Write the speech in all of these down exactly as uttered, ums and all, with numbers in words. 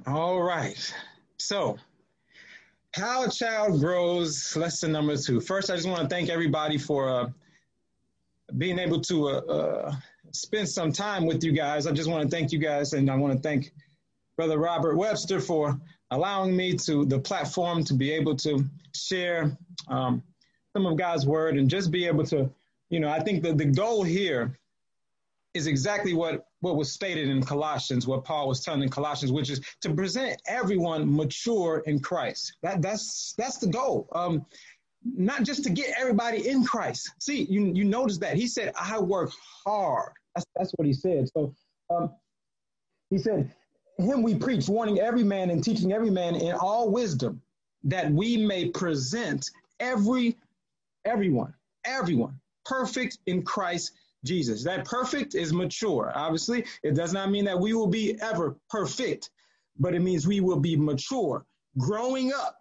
All right. So, how a child grows, lesson number two. First, I just want to thank everybody for uh, being able to uh, uh, spend some time with you guys. I just want to thank you guys, and I want to thank Brother Robert Webster for allowing me to the platform to be able to share um, some of God's word and just be able to, you know, I think that the goal here is exactly what, what was stated in Colossians, what Paul was telling in Colossians, which is to present everyone mature in Christ. That that's that's the goal. Um, not just to get everybody in Christ. See, you you notice that he said, "I work hard." That's that's what he said. So um, he said, "Him we preach, warning every man and teaching every man in all wisdom, that we may present every everyone, everyone perfect in Christ Jesus." That perfect is mature. Obviously, it does not mean that we will be ever perfect, but it means we will be mature, growing up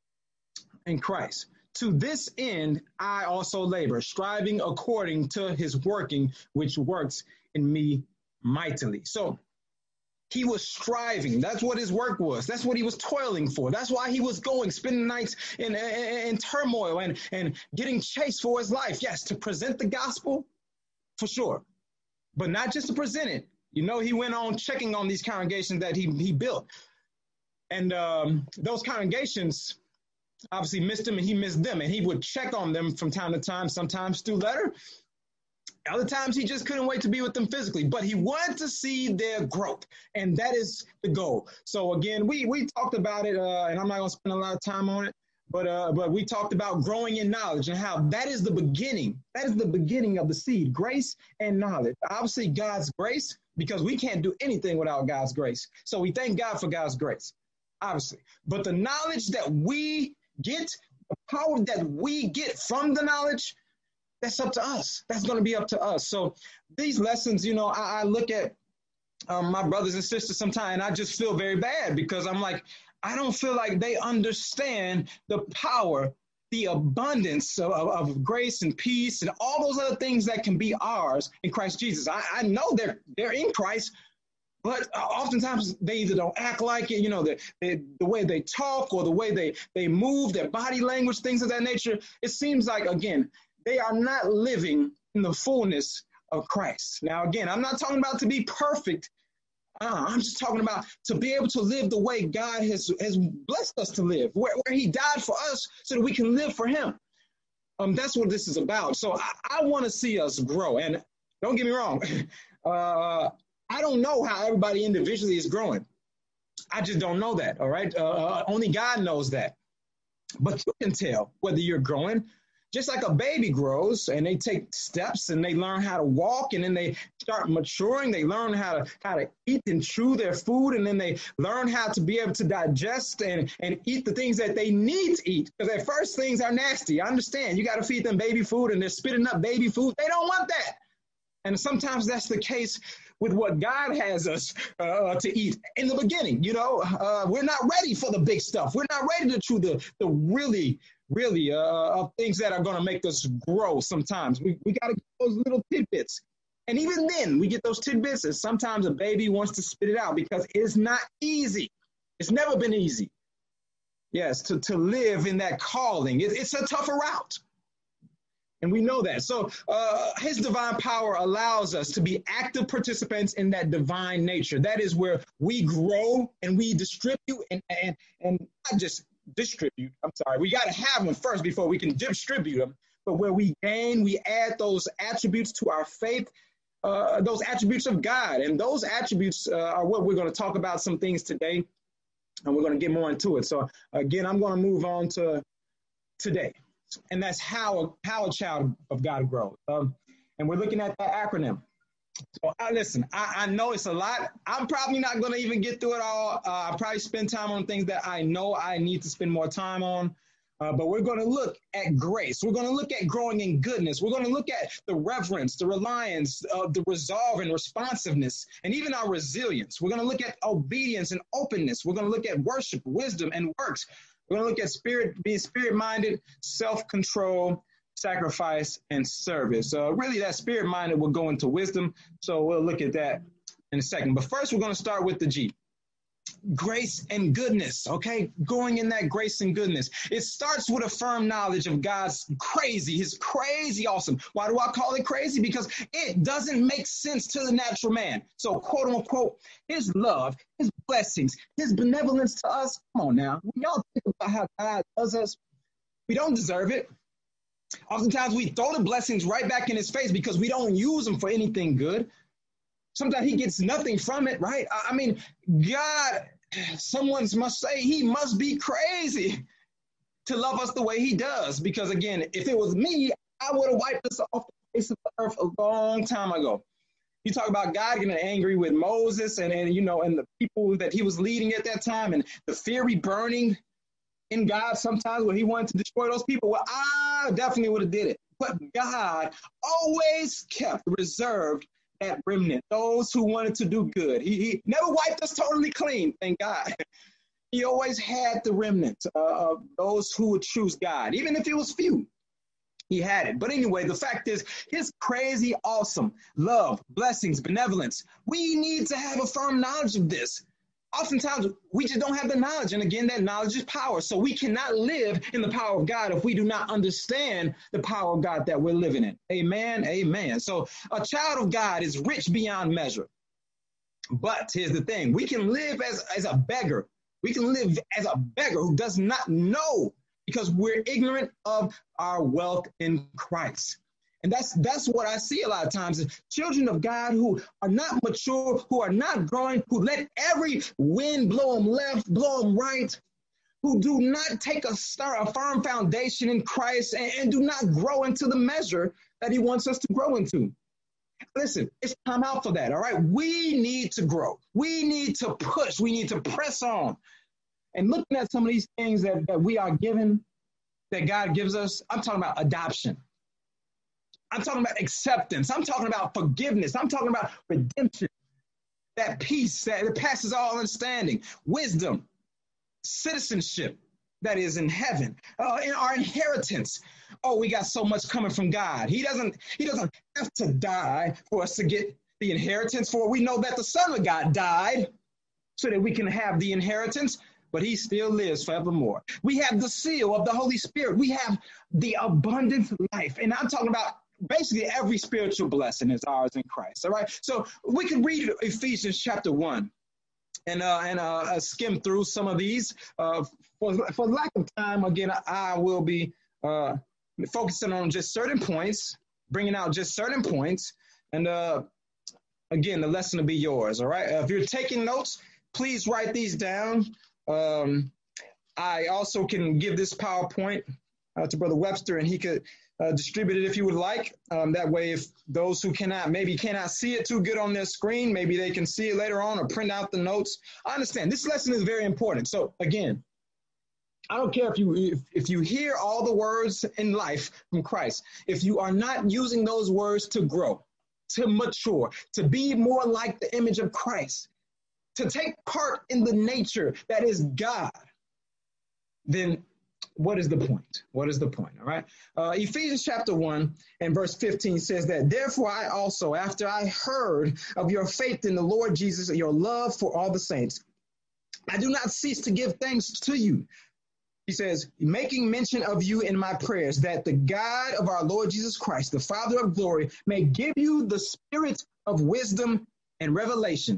in Christ. To this end, I also labor, striving according to his working, which works in me mightily. So he was striving. That's what his work was. That's what he was toiling for. That's why he was going, spending nights in, in, in turmoil and, and getting chased for his life. Yes, to present the gospel, for sure, but not just to present it. You know, he went on checking on these congregations that he, he built. And um, those congregations obviously missed him and he missed them. And he would check on them from time to time, sometimes through letter. Other times he just couldn't wait to be with them physically, but he wanted to see their growth. And that is the goal. So again, we we talked about it, uh, and I'm not going to spend a lot of time on it. But uh, but we talked about growing in knowledge and how that is the beginning. That is the beginning of the seed, grace and knowledge. Obviously, God's grace, because we can't do anything without God's grace. So we thank God for God's grace, obviously. But the knowledge that we get, the power that we get from the knowledge, that's up to us. That's going to be up to us. So these lessons, you know, I, I look at um, my brothers and sisters sometimes, and I just feel very bad because I'm like, I don't feel like they understand the power, the abundance of, of, of grace and peace and all those other things that can be ours in Christ Jesus. I, I know they're they're in Christ, but oftentimes they either don't act like it, you know, the, the, the way they talk or the way they, they move, their body language, things of that nature. It seems like, again, they are not living in the fullness of Christ. Now, again, I'm not talking about to be perfect. Uh, I'm just talking about to be able to live the way God has, has blessed us to live, where, where he died for us so that we can live for him. Um, that's what this is about. So I, I want to see us grow. And don't get me wrong. Uh, I don't know how everybody individually is growing. I just don't know that. All right. Uh, only God knows that. But you can tell whether you're growing. Just like a baby grows and they take steps and they learn how to walk and then they start maturing, they learn how to how to eat and chew their food, and then they learn how to be able to digest and, and eat the things that they need to eat. Because at first things are nasty. I understand. You got to feed them baby food and they're spitting up baby food. They don't want that. And sometimes that's the case with what God has us uh, to eat in the beginning. You know, uh, we're not ready for the big stuff. We're not ready to chew the, the really, really uh, things that are going to make us grow sometimes. We, we got to get those little tidbits. And even then, we get those tidbits, and sometimes a baby wants to spit it out because it's not easy. It's never been easy. Yes, to, to live in that calling. It, it's a tougher route. And we know that. So uh, his divine power allows us to be active participants in that divine nature. That is where we grow and we distribute and, and, and not just distribute. I'm sorry. We got to have them first before we can distribute them. But where we gain, we add those attributes to our faith, uh, those attributes of God. And those attributes uh, are what we're going to talk about some things today. And we're going to get more into it. So again, I'm going to move on to today. And that's how a, how a child of God grows. Um, and we're looking at that acronym. So uh, listen, I, I know it's a lot. I'm probably not going to even get through it all. Uh, I'll probably spend time on things that I know I need to spend more time on. Uh, but we're going to look at grace. We're going to look at growing in goodness. We're going to look at the reverence, the reliance, uh, the resolve and responsiveness, and even our resilience. We're going to look at obedience and openness. We're going to look at worship, wisdom, and works. We're going to look at spirit, being spirit-minded, self-control, sacrifice, and service. Uh, really, that spirit-minded will go into wisdom. So we'll look at that in a second. But first, we're going to start with the G. grace and goodness, okay? Growing in that grace and goodness. It starts with a firm knowledge of God's crazy, his crazy awesome. Why do I call it crazy? Because it doesn't make sense to the natural man. So, quote unquote, his love, his blessings, his benevolence to us. Come on now. When y'all think about how God does us, we don't deserve it. Oftentimes we throw the blessings right back in his face because we don't use them for anything good. Sometimes he gets nothing from it, right? I mean, God, someone must say he must be crazy to love us the way he does. Because again, if it was me, I would have wiped us off the face of the earth a long time ago. You talk about God getting angry with Moses and, and you know, and the people that he was leading at that time and the fiery burning in God sometimes where he wanted to destroy those people. Well, I definitely would have did it. But God always kept reserved that remnant, those who wanted to do good. He, he never wiped us totally clean, thank God. He always had the remnant uh, of those who would choose God, even if it was few. He had it. But anyway, the fact is, his crazy, awesome love, blessings, benevolence. We need to have a firm knowledge of this. Oftentimes, we just don't have the knowledge. And again, that knowledge is power. So we cannot live in the power of God if we do not understand the power of God that we're living in. Amen. Amen. So a child of God is rich beyond measure. But here's the thing. We can live as, as a beggar. We can live as a beggar who does not know because we're ignorant of our wealth in Christ. And that's that's what I see a lot of times is children of God who are not mature, who are not growing, who let every wind blow them left, blow them right, who do not take a, start, a firm foundation in Christ and, and do not grow into the measure that he wants us to grow into. Listen, it's time out for that, all right? We need to grow. We need to push. We need to press on. And looking at some of these things that, that we are given, that God gives us, I'm talking about adoption. I'm talking about acceptance. I'm talking about forgiveness. I'm talking about redemption, that peace that passes all understanding, wisdom, citizenship that is in heaven, uh, in our inheritance. Oh, we got so much coming from God. He doesn't, he doesn't have to die for us to get the inheritance, for we know that the Son of God died so that we can have the inheritance, but he still lives forevermore. We have the seal of the Holy Spirit. We have the abundant life. And I'm talking about basically every spiritual blessing is ours in Christ. All right. So we can read Ephesians chapter one and uh, and uh, skim through some of these. Uh, for, for lack of time, again, I will be uh, focusing on just certain points, bringing out just certain points. And uh, again, the lesson will be yours. All right. Uh, if you're taking notes, please write these down. Um, I also can give this PowerPoint uh, to Brother Webster, and he could Uh, distribute it if you would like. Um, that way, if those who cannot, maybe cannot see it too good on their screen, maybe they can see it later on or print out the notes. I understand this lesson is very important. So again, I don't care if you if, if you hear all the words in life from Christ, if you are not using those words to grow, to mature, to be more like the image of Christ, to take part in the nature that is God, then what is the point? What is the point? All right. Uh, Ephesians chapter one and verse fifteen says that, therefore I also, after I heard of your faith in the Lord Jesus, your love for all the saints, I do not cease to give thanks to you. He says, making mention of you in my prayers, that the God of our Lord Jesus Christ, the Father of glory, may give you the spirit of wisdom and revelation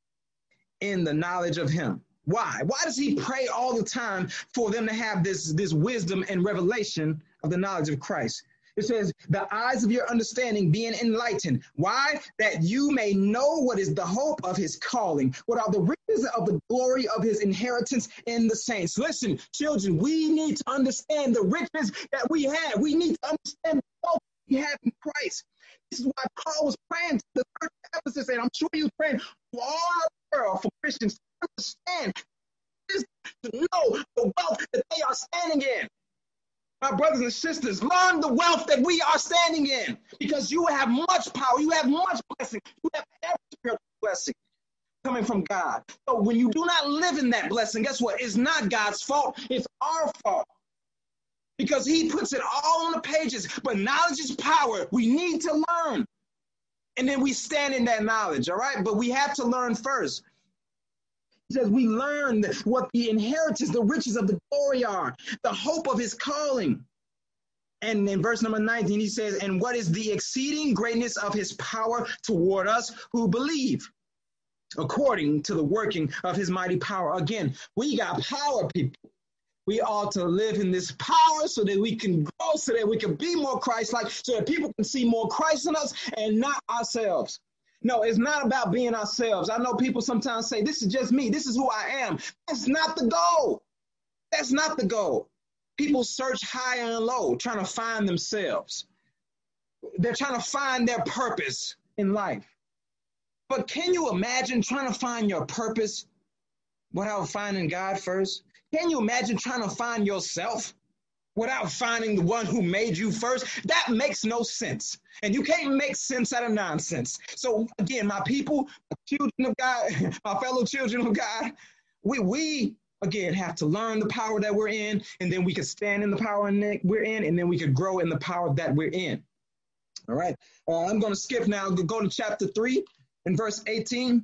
in the knowledge of him. Why? Why does he pray all the time for them to have this, this wisdom and revelation of the knowledge of Christ? It says, the eyes of your understanding being enlightened. Why? That you may know what is the hope of his calling, what are the riches of the glory of his inheritance in the saints. Listen, children, we need to understand the riches that we have. We need to understand the hope we have in Christ. This is why Paul was praying to the church of Ephesus, and I'm sure he was praying for all the world, for Christians to understand, to know the wealth that they are standing in. My brothers and sisters, learn the wealth that we are standing in, because you have much power, you have much blessing, you have every spiritual blessing coming from God. So when you do not live in that blessing, guess what? It's not God's fault, it's our fault. Because he puts it all on the pages, but knowledge is power. We need to learn. And then we stand in that knowledge, all right? But we have to learn first. He says we learn what the inheritance, the riches of the glory are, the hope of his calling. And in verse number nineteen, he says, and what is the exceeding greatness of his power toward us who believe, according to the working of his mighty power. Again, we got power, people. We ought to live in this power so that we can grow, so that we can be more Christ-like, so that people can see more Christ in us and not ourselves. No, it's not about being ourselves. I know people sometimes say, this is just me. This is who I am. That's not the goal. That's not the goal. People search high and low, trying to find themselves. They're trying to find their purpose in life. But can you imagine trying to find your purpose without finding God first? Can you imagine trying to find yourself without finding the one who made you first? That makes no sense. And you can't make sense out of nonsense. So again, my people, children of God, my fellow children of God, we, we again, have to learn the power that we're in, and then we can stand in the power that we're in, and then we could grow in the power that we're in. All right. Uh, I'm going to skip now. Go to chapter three and verse eighteen.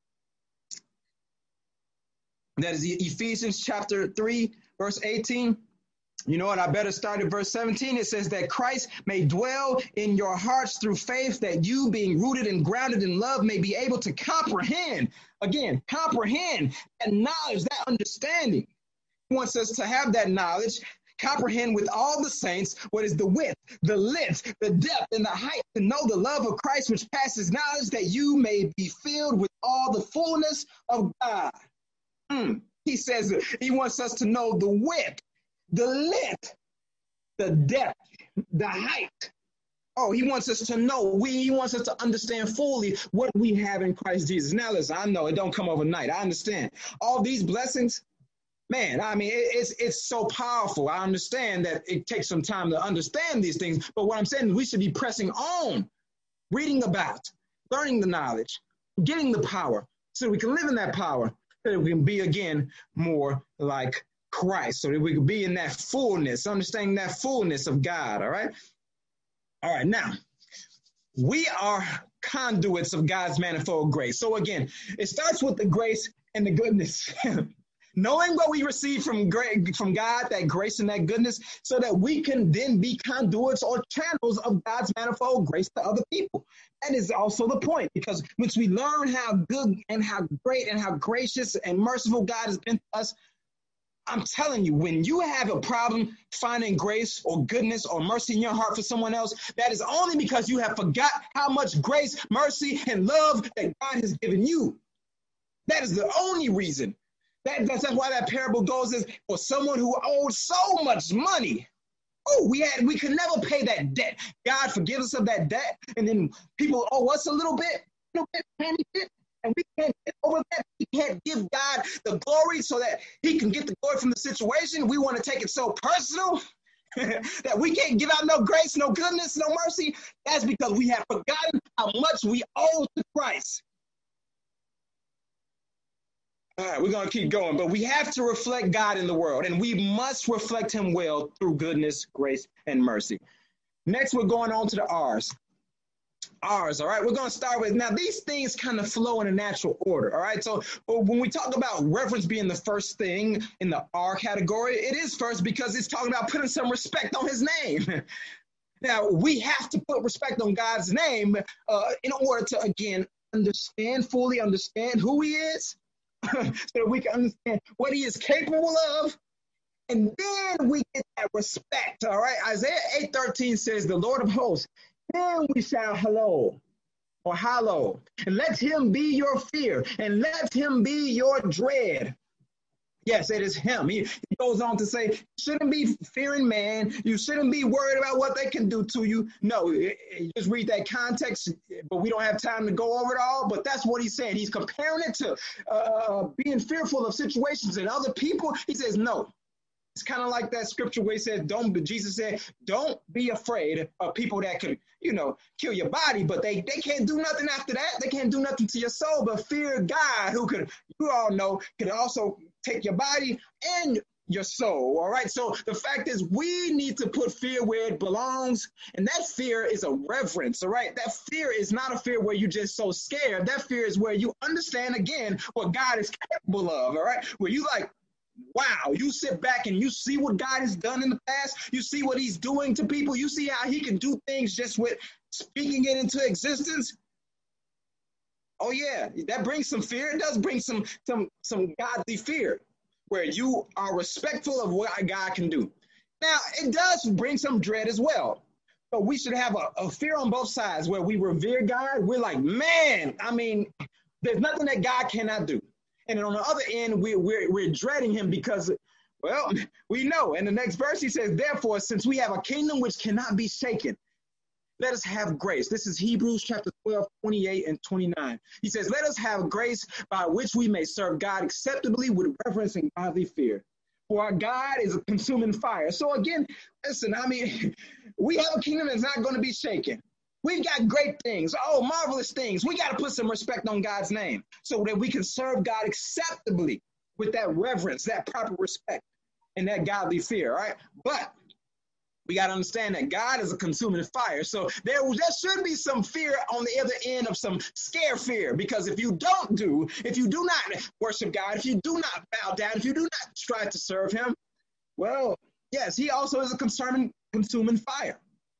That is Ephesians chapter three, verse eighteen. You know what? I better start at verse seventeen. It says that Christ may dwell in your hearts through faith, that you, being rooted and grounded in love, may be able to comprehend, again, comprehend that knowledge, that understanding. He wants us to have that knowledge, comprehend with all the saints what is the width, the length, the depth, and the height, to know the love of Christ, which passes knowledge, that you may be filled with all the fullness of God. Mm. He says he wants us to know the width, the length, the depth, the height. Oh, he wants us to know. We, he wants us to understand fully what we have in Christ Jesus. Now, listen, I know it don't come overnight. I understand. All these blessings, man, I mean, it, it's it's so powerful. I understand that it takes some time to understand these things. But what I'm saying is we should be pressing on, reading about, learning the knowledge, getting the power, so we can live in that power, so that we can be, again, more like Christ, so that we could be in that fullness, understanding that fullness of God, all right? All right, now, we are conduits of God's manifold grace. So again, it starts with the grace and the goodness. Knowing what we receive from great, from God, that grace and that goodness, so that we can then be conduits or channels of God's manifold grace to other people. That is also the point, because once we learn how good and how great and how gracious and merciful God has been to us, I'm telling you, when you have a problem finding grace or goodness or mercy in your heart for someone else, that is only because you have forgot how much grace, mercy, and love that God has given you. That is the only reason. That, that's why that parable goes is for someone who owed so much money. Oh, we had we could never pay that debt. God forgive us of that debt. And then people owe us a little bit, a little bit, penny bit. And we can't get over that. We can't give God the glory so that he can get the glory from the situation. We want to take it so personal that we can't give out no grace, no goodness, no mercy. That's because we have forgotten how much we owe to Christ. All right, we're going to keep going, but we have to reflect God in the world, and we must reflect him well through goodness, grace, and mercy. Next, we're going on to the R's. R's, all right? We're going to start with, now these things kind of flow in a natural order, all right? So when we talk about reverence being the first thing in the R category, it is first because it's talking about putting some respect on his name. Now, we have to put respect on God's name uh, in order to, again, understand, fully understand who he is, so that we can understand what he is capable of. And then we get that respect, all right? Isaiah eight thirteen says, the Lord of hosts, then we shout hello or hallow, and let him be your fear, and let him be your dread. Yes, it is him. He, he goes on to say, you shouldn't be fearing man. You shouldn't be worried about what they can do to you. No, you just read that context, but we don't have time to go over it all. But that's what he's saying. He's comparing it to uh, being fearful of situations and other people. He says, no. It's kind of like that scripture where he says, don't, Jesus said, don't be afraid of people that can, you know, kill your body, but they, they can't do nothing after that. They can't do nothing to your soul, but fear God, who could, you all know, could also take your body and your soul. All right. So the fact is, we need to put fear where it belongs. And that fear is a reverence. All right. That fear is not a fear where you're just so scared. That fear is where you understand again what God is capable of. All right. Where you like, wow, you sit back and you see what God has done in the past. You see what he's doing to people. You see how he can do things just with speaking it into existence. Oh yeah, that brings some fear. It does bring some some some godly fear, where you are respectful of what God can do. Now, it does bring some dread as well. So we should have a, a fear on both sides where we revere God. We're like, man, I mean, there's nothing that God cannot do. And then on the other end, we, we're, we're dreading him because, well, we know. In the next verse, he says, therefore, since we have a kingdom which cannot be shaken, let us have grace. This is Hebrews chapter twelve, twenty-eight and twenty-nine. He says, let us have grace by which we may serve God acceptably with reverence and godly fear. For our God is a consuming fire. So again, listen, I mean, we have a kingdom that's not going to be shaken. We've got great things, oh, marvelous things. We got to put some respect on God's name so that we can serve God acceptably with that reverence, that proper respect, and that godly fear, all right? But we got to understand that God is a consuming fire. So there, there should be some fear on the other end of some scare fear, because if you don't do, if you do not worship God, if you do not bow down, if you do not strive to serve him, well, yes, he also is a consuming, consuming fire.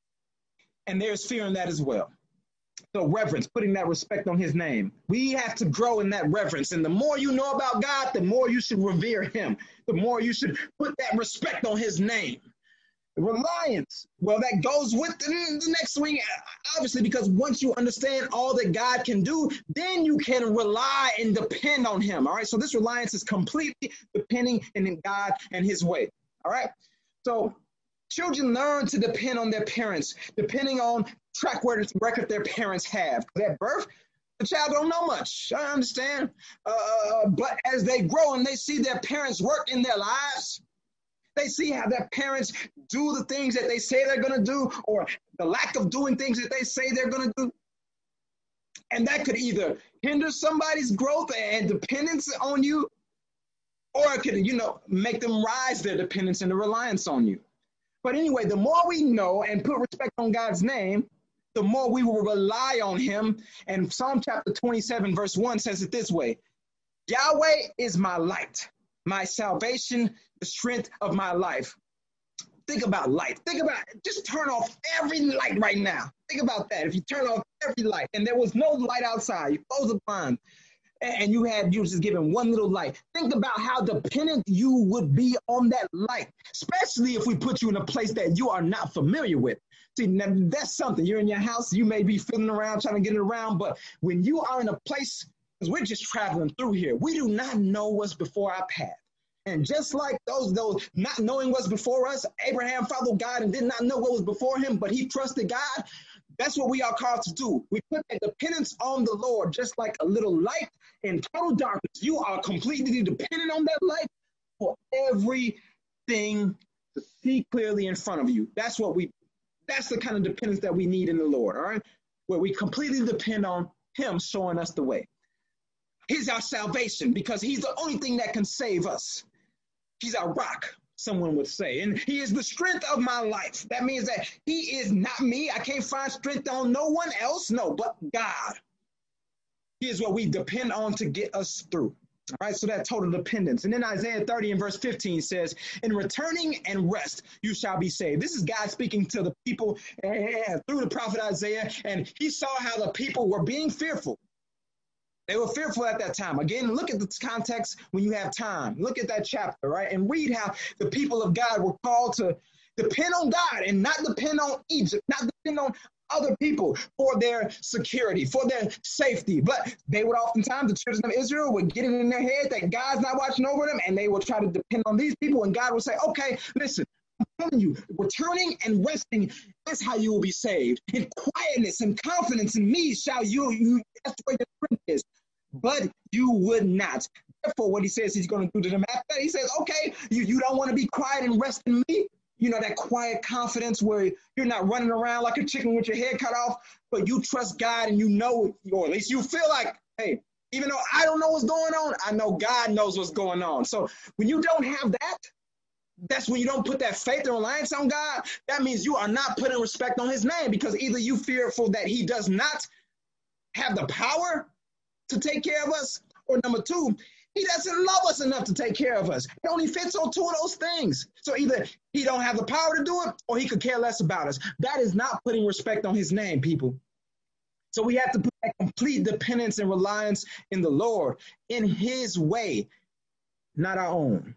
And there's fear in that as well. So reverence, putting that respect on his name. We have to grow in that reverence. And the more you know about God, the more you should revere him. The more you should put that respect on his name. Reliance, well, that goes with the, the next swing, obviously, because once you understand all that God can do, then you can rely and depend on him. All right. So this reliance is completely depending in God and his way. All right. So children learn to depend on their parents, depending on track record their parents have. At birth, the child don't know much. I understand. Uh, but as they grow and they see their parents work in their lives, they see how their parents do the things that they say they're going to do, or the lack of doing things that they say they're going to do. And that could either hinder somebody's growth and dependence on you, or it could, you know, make them rise their dependence and the reliance on you. But anyway, the more we know and put respect on God's name, the more we will rely on him. And Psalm chapter twenty-seven, verse one says it this way: Yahweh is my light, my salvation, the strength of my life. Think about light. Think about, just turn off every light right now. Think about that. If you turn off every light and there was no light outside, you close the blind and you had, you just given one little light. Think about how dependent you would be on that light, especially if we put you in a place that you are not familiar with. See, now that's something. You're in your house, you may be fiddling around, trying to get it around, but when you are in a place, because we're just traveling through here, we do not know what's before our path. And just like those, those not knowing what's before us, Abraham followed God and did not know what was before him, but he trusted God. That's what we are called to do. We put that dependence on the Lord, just like a little light in total darkness. You are completely dependent on that light for everything to see clearly in front of you. That's what we, that's the kind of dependence that we need in the Lord, all right? Where we completely depend on him showing us the way. He's our salvation because he's the only thing that can save us. He's our rock, someone would say. And he is the strength of my life. That means that he is not me. I can't find strength on no one else. No, but God. He is what we depend on to get us through. All right, so that total dependence. And then Isaiah thirty and verse fifteen says, in returning and rest, you shall be saved. This is God speaking to the people uh, through the prophet Isaiah. And he saw how the people were being fearful. They were fearful at that time. Again, look at the context when you have time. Look at that chapter, right? And read how the people of God were called to depend on God and not depend on Egypt, not depend on other people for their security, for their safety. But they would oftentimes, the children of Israel would get it in their head that God's not watching over them, and they would try to depend on these people. And God would say, okay, listen, I'm telling you, returning and resting, that's how you will be saved. In quietness and confidence in me shall you, you that's the way your strength is. But you would not. Therefore, what he says he's going to do to them after that, he says, okay, you, you don't want to be quiet and rest in me. You know, that quiet confidence where you're not running around like a chicken with your head cut off, but you trust God and you know, or at least you feel like, hey, even though I don't know what's going on, I know God knows what's going on. So when you don't have that, that's when you don't put that faith and reliance on God. That means you are not putting respect on his name, because either you fearful that he does not have the power to take care of us, or number two, he doesn't love us enough to take care of us. It only fits on two of those things. So either he don't have the power to do it, or he could care less about us. That is not putting respect on his name, people. So we have to put that complete dependence and reliance in the Lord, in his way, not our own.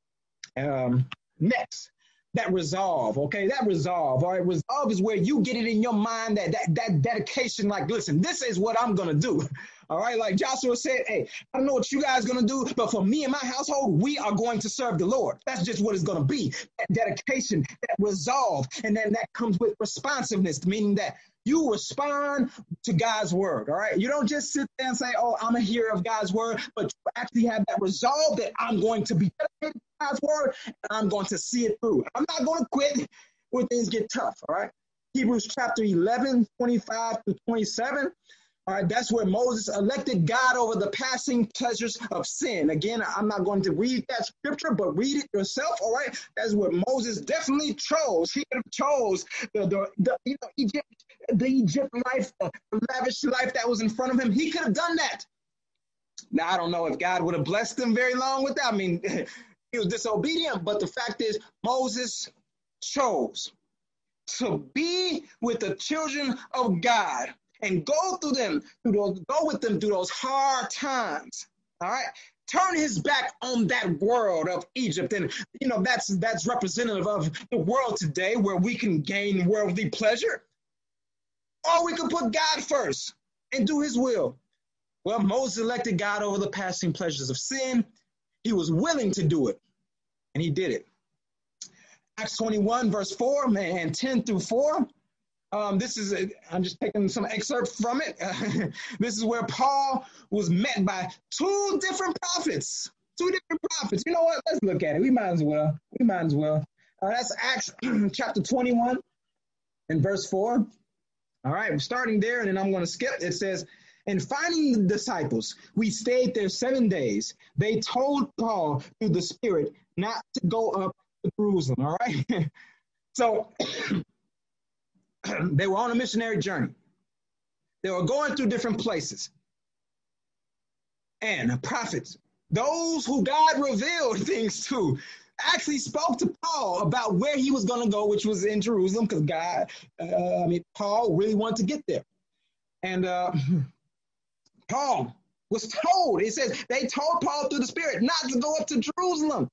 Um, next, that resolve, okay? That resolve, all right? Resolve is where you get it in your mind, that that, that dedication, like, listen, this is what I'm going to do, all right? Like Joshua said, hey, I don't know what you guys are going to do, but for me and my household, we are going to serve the Lord. That's just what it's going to be, that dedication, that resolve, and then that comes with responsiveness, meaning that you respond to God's word, all right? You don't just sit there and say, oh, I'm a hearer of God's word, but you actually have that resolve that I'm going to be dedicated to God's word, and I'm going to see it through. I'm not going to quit when things get tough, all right? Hebrews chapter eleven, twenty-five to twenty-seven. All right, that's where Moses elected God over the passing pleasures of sin. Again, I'm not going to read that scripture, but read it yourself, all right? That's what Moses definitely chose. He could have chose the, the, the, you know, Egypt, the Egypt life, the lavish life that was in front of him. He could have done that. Now, I don't know if God would have blessed him very long with that. I mean, he was disobedient, but the fact is Moses chose to be with the children of God and go through them, through those, go with them through those hard times. All right, turn his back on that world of Egypt, and you know that's that's representative of the world today, where we can gain worldly pleasure, or we can put God first and do His will. Well, Moses elected God over the passing pleasures of sin. He was willing to do it, and he did it. Acts twenty-one, verse four, man, and ten through four. Um, this is, a, I'm just taking some excerpts from it. Uh, this is where Paul was met by two different prophets. Two different prophets. You know what? Let's look at it. We might as well. We might as well. Uh, that's Acts chapter twenty-one and verse four. All right, I'm starting there, and then I'm going to skip. It says, and finding the disciples, we stayed there seven days. They told Paul through the Spirit not to go up to Jerusalem. All right. So they were on a missionary journey. They were going through different places. And the prophets, those who God revealed things to, actually spoke to Paul about where he was going to go, which was in Jerusalem, because God, uh, I mean, Paul really wanted to get there. And uh, Paul was told, it says, they told Paul through the Spirit not to go up to Jerusalem.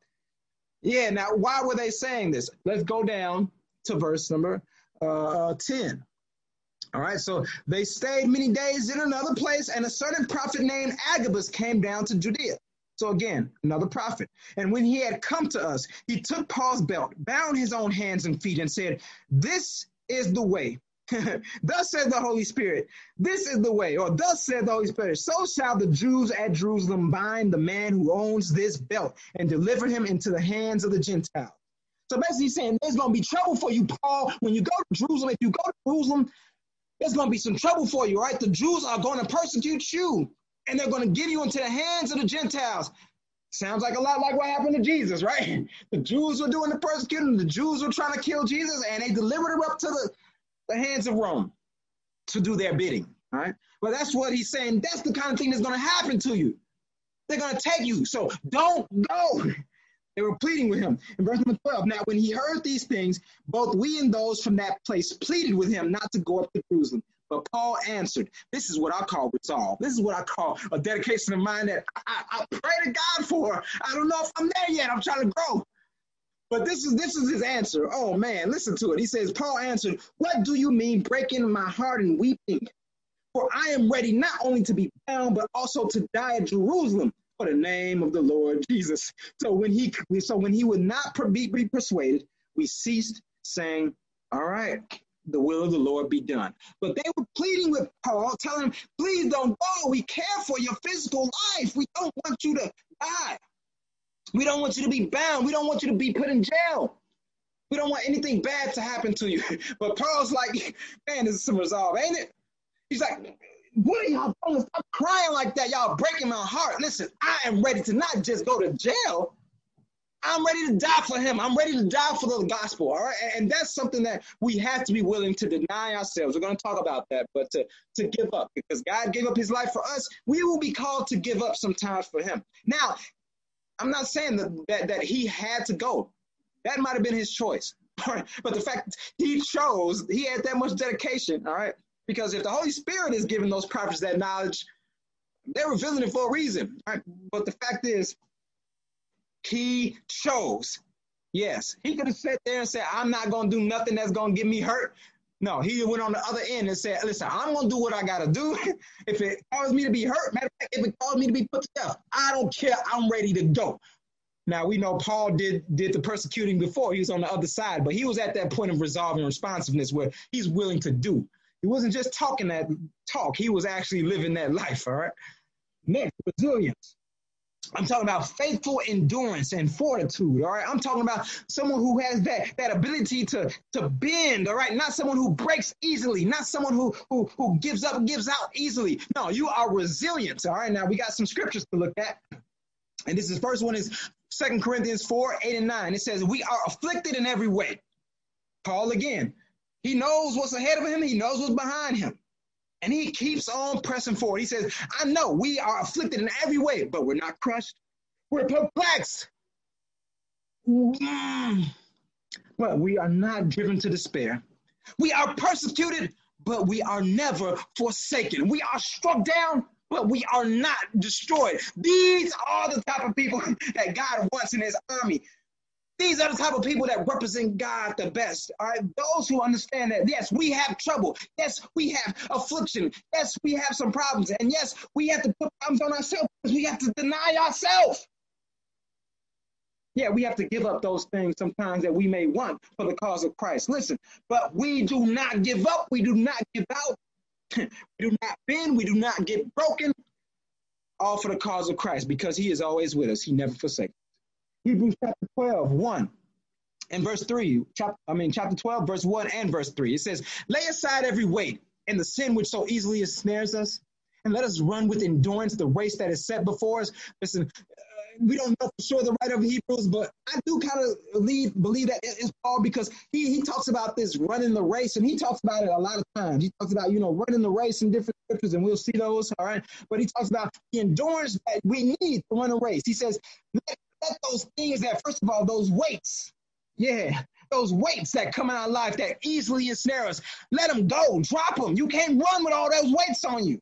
Yeah, now, why were they saying this? Let's go down to verse number uh, ten. All right, so they stayed many days in another place, and a certain prophet named Agabus came down to Judea. So again, another prophet. And when he had come to us, he took Paul's belt, bound his own hands and feet, and said, this is the way. Thus said the Holy Spirit, this is the way, or thus said the Holy Spirit, so shall the Jews at Jerusalem bind the man who owns this belt and deliver him into the hands of the Gentiles. So basically he's saying there's going to be trouble for you, Paul, when you go to Jerusalem. If you go to Jerusalem, there's going to be some trouble for you, right? The Jews are going to persecute you, and they're going to give you into the hands of the Gentiles. Sounds like a lot like what happened to Jesus, right? The Jews were doing the persecuting, the Jews were trying to kill Jesus, and they delivered him up to the, the hands of Rome to do their bidding, all right? Well, that's what he's saying. That's the kind of thing that's going to happen to you. They're going to take you, so don't go. They were pleading with him. In verse number twelve, now when he heard these things, both we and those from that place pleaded with him not to go up to Jerusalem. But Paul answered, this is what I call resolve. This is what I call a dedication of mind that I, I, I pray to God for. I don't know if I'm there yet. I'm trying to grow. But this is this is his answer. Oh, man, listen to it. He says, Paul answered, what do you mean breaking my heart and weeping? For I am ready not only to be bound, but also to die at Jerusalem for the name of the Lord Jesus. So when he so when he would not be, be persuaded, we ceased saying, all right, the will of the Lord be done. But they were pleading with Paul, telling him, please don't go. We care for your physical life. We don't want you to die. We don't want you to be bound. We don't want you to be put in jail. We don't want anything bad to happen to you. But Paul's like, man, this is some resolve, ain't it? He's like, what are y'all doing? Stop crying like that. Y'all breaking my heart. Listen, I am ready to not just go to jail, I'm ready to die for him. I'm ready to die for the gospel. All right. And that's something that we have to be willing to deny ourselves. We're going to talk about that, but to, to give up, because God gave up his life for us. We will be called to give up sometimes for him. Now, I'm not saying that, that, that he had to go. That might have been his choice. All right. But the fact he chose, he had that much dedication. All right. Because if the Holy Spirit is giving those prophets that knowledge, they're revealing it for a reason. All right. But the fact is, he chose. Yes, he could have sat there and said, I'm not going to do nothing that's going to get me hurt. No, he went on the other end and said, listen, I'm going to do what I got to do. If it causes me to be hurt, matter of fact, if it causes me to be put to death, I don't care. I'm ready to go. Now, we know Paul did, did the persecuting before. He was on the other side, but he was at that point of resolving responsiveness where he's willing to do. He wasn't just talking that talk. He was actually living that life, all right? Next, resilience. I'm talking about faithful endurance and fortitude, all right? I'm talking about someone who has that, that ability to, to bend, all right? Not someone who breaks easily, not someone who, who, who gives up, gives out easily. No, you are resilient, all right? Now, we got some scriptures to look at. And this is first one is Second Corinthians four, eight and nine. It says, we are afflicted in every way. Paul again, he knows what's ahead of him. He knows what's behind him. And he keeps on pressing forward. He says, I know we are afflicted in every way, but we're not crushed. We're perplexed. Mm. But we are not driven to despair. We are persecuted, but we are never forsaken. We are struck down, but we are not destroyed. These are the type of people that God wants in his army. These are the type of people that represent God the best. All right. Those who understand that, yes, we have trouble. Yes, we have affliction. Yes, we have some problems. And yes, we have to put problems on ourselves because we have to deny ourselves. Yeah, we have to give up those things sometimes that we may want for the cause of Christ. Listen, but we do not give up. We do not give out. We do not bend. We do not get broken. All for the cause of Christ, because he is always with us. He never forsakes. Hebrews chapter twelve, one and verse three. Chapter, I mean, chapter twelve, verse one and verse three. It says, lay aside every weight and the sin which so easily ensnares us, and let us run with endurance the race that is set before us. Listen, uh, we don't know for sure the writer of Hebrews, but I do kind of believe, believe that it's Paul, because he, he talks about this running the race, and he talks about it a lot of times. He talks about, you know, running the race in different scriptures, and we'll see those, all right? But he talks about the endurance that we need to run a race. He says, let Let those things that, first of all, those weights, yeah, those weights that come in our life that easily ensnare us, let them go, drop them. You can't run with all those weights on you.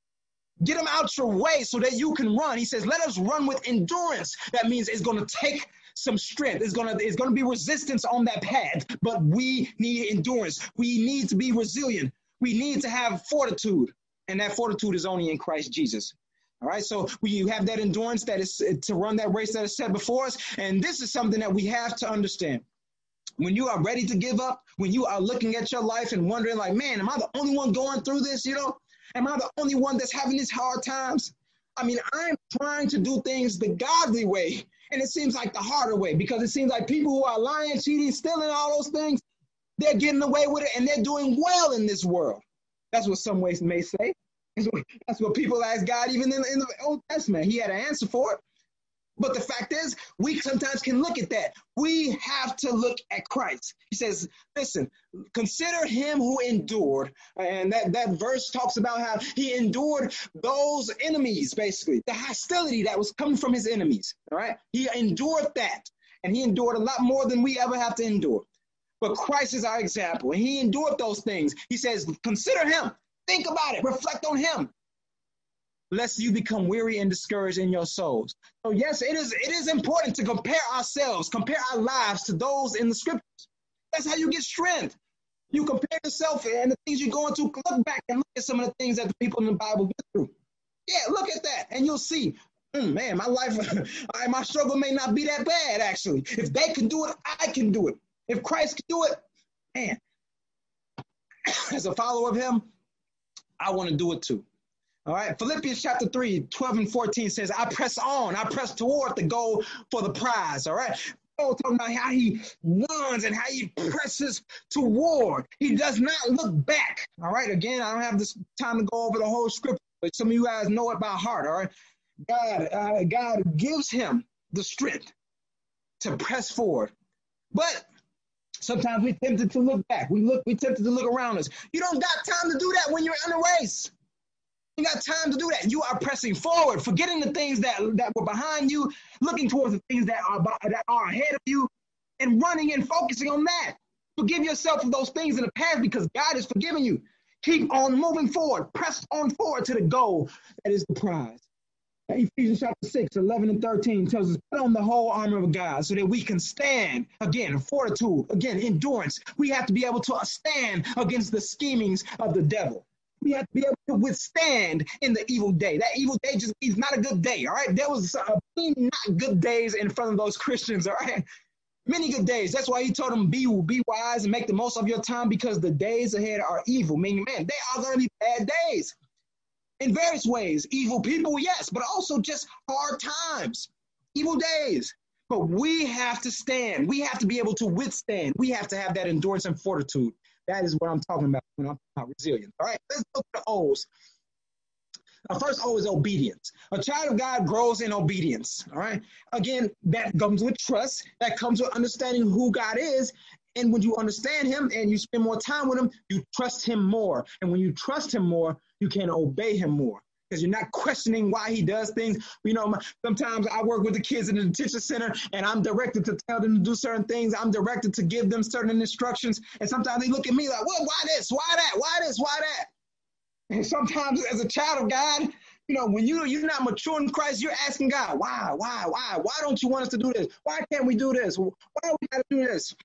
Get them out your way so that you can run. He says, let us run with endurance. That means it's going to take some strength. It's going to, it's going to be resistance on that path, but we need endurance. We need to be resilient. We need to have fortitude, and that fortitude is only in Christ Jesus. All right, so we have that endurance that is to run that race that is set before us. And this is something that we have to understand. When you are ready to give up, when you are looking at your life and wondering like, man, am I the only one going through this? You know, am I the only one that's having these hard times? I mean, I'm trying to do things the godly way, and it seems like the harder way, because it seems like people who are lying, cheating, stealing, all those things, they're getting away with it, and they're doing well in this world. That's what some ways may say. That's what people ask God, even in, in the Old Testament. He had an answer for it. But the fact is, we sometimes can look at that. We have to look at Christ. He says, listen, consider him who endured. And that, that verse talks about how he endured those enemies, basically, the hostility that was coming from his enemies. All right. He endured that. And he endured a lot more than we ever have to endure. But Christ is our example. And he endured those things. He says, consider him. Think about it. Reflect on him, lest you become weary and discouraged in your souls. So yes, it is it is important to compare ourselves, compare our lives to those in the scriptures. That's how you get strength. You compare yourself and the things you're going through. Look back and look at some of the things that the people in the Bible get through. Yeah, look at that, and you'll see, mm, man, my life, my struggle may not be that bad, actually. If they can do it, I can do it. If Christ can do it, man, as a follower of him, I want to do it too. All right. Philippians chapter three, twelve and fourteen says, I press on. I press toward the goal for the prize. All right. Paul talking about how he runs and how he presses toward. He does not look back. All right. Again, I don't have this time to go over the whole scripture, but some of you guys know it by heart. All right. God, uh, God gives him the strength to press forward. But sometimes we're tempted to look back. We look, we're tempted to look around us. You don't got time to do that when you're in a race. You got time to do that. You are pressing forward, forgetting the things that, that were behind you, looking towards the things that are, that are ahead of you, and running and focusing on that. Forgive yourself for those things in the past because God has forgiven you. Keep on moving forward. Press on forward to the goal that is the prize. Ephesians chapter six, eleven and thirteen tells us, put on the whole armor of God so that we can stand, again, fortitude, again, endurance. We have to be able to stand against the schemings of the devil. We have to be able to withstand in the evil day. That evil day just means not a good day, all right? There was uh, not good days in front of those Christians, all right? Many good days. That's why he told them, be, be wise and make the most of your time because the days ahead are evil. Meaning, man, they are going to be bad days. In various ways, evil people, yes, but also just hard times, evil days. But we have to stand. We have to be able to withstand. We have to have that endurance and fortitude. That is what I'm talking about when I'm talking about resilience. All right, let's go to the O's. Our first O is obedience. A child of God grows in obedience. All right, again, that comes with trust. That comes with understanding who God is. And when you understand him and you spend more time with him, you trust him more. And when you trust him more, you can obey him more because you're not questioning why he does things. You know, sometimes I work with the kids in the detention center and I'm directed to tell them to do certain things. I'm directed to give them certain instructions. And sometimes they look at me like, well, why this? Why that? Why this? Why that? And sometimes as a child of God, you know, when you, you're not mature in Christ, you're asking God, why, why, why? Why don't you want us to do this? Why can't we do this? Why do we got to do this?